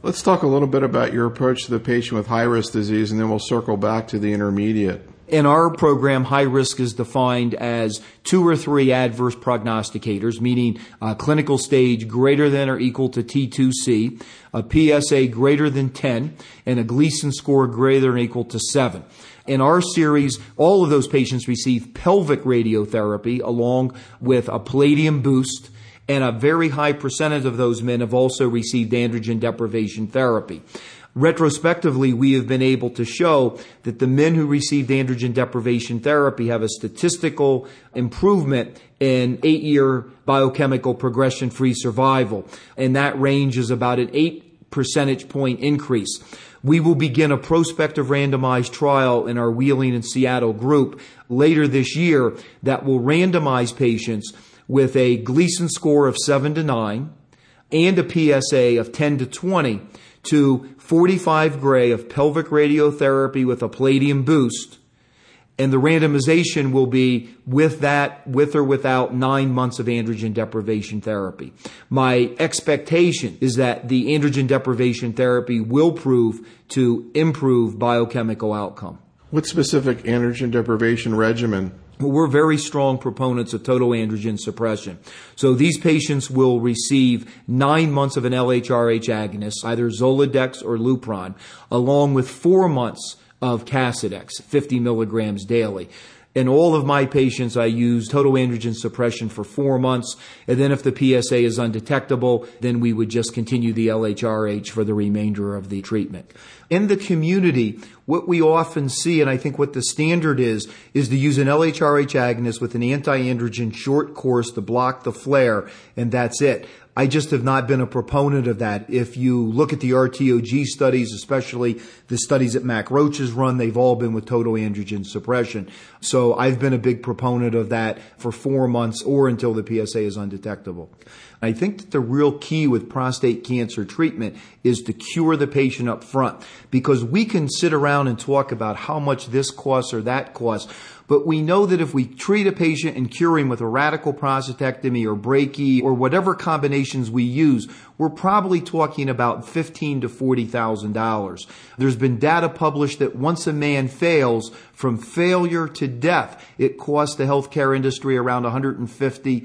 Let's talk a little bit about your approach to the patient with high-risk disease, and then we'll circle back to the intermediate. In our program, high risk is defined as 2 or 3 adverse prognosticators, meaning a clinical stage greater than or equal to T2C, a PSA greater than 10, and a Gleason score greater than or equal to 7. In our series, all of those patients receive pelvic radiotherapy along with a palladium boost, and a very high percentage of those men have also received androgen deprivation therapy. Retrospectively, we have been able to show that the men who received androgen deprivation therapy have a statistical improvement in 8-year biochemical progression-free survival, and that range is about an 8 percentage point increase. We will begin a prospective randomized trial in our Wheeling and Seattle group later this year that will randomize patients with a Gleason score of 7 to 9 and a PSA of 10 to 20 to 45 gray of pelvic radiotherapy with a palladium boost. And the randomization will be with or without 9 months of androgen deprivation therapy. My expectation is that the androgen deprivation therapy will prove to improve biochemical outcome. What specific androgen deprivation regimen? We're very strong proponents of total androgen suppression. So these patients will receive 9 months of an LHRH agonist, either Zoladex or Lupron, along with 4 months of Casodex, 50 milligrams daily. In all of my patients, I use total androgen suppression for 4 months, and then if the PSA is undetectable, then we would just continue the LHRH for the remainder of the treatment. In the community, what we often see, and I think what the standard is to use an LHRH agonist with an anti-androgen short course to block the flare, and that's it. I just have not been a proponent of that. If you look at the RTOG studies, especially the studies that Mac Roach has run, they've all been with total androgen suppression. So I've been a big proponent of that for 4 months or until the PSA is undetectable. I think that the real key with prostate cancer treatment is to cure the patient up front, because we can sit around and talk about how much this costs or that costs, but we know that if we treat a patient and cure him with a radical prostatectomy or brachy or whatever combinations we use, we're probably talking about $15,000 to $40,000. There's been data published that once a man fails, from failure to death, it costs the healthcare industry around $150,000,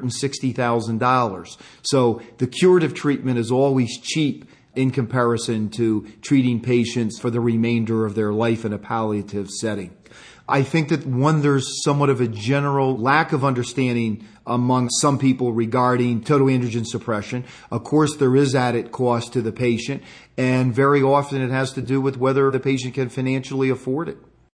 $160,000. So the curative treatment is always cheap in comparison to treating patients for the remainder of their life in a palliative setting. I think that there's somewhat of a general lack of understanding among some people regarding total androgen suppression. Of course, there is added cost to the patient, and very often it has to do with whether the patient can financially afford it.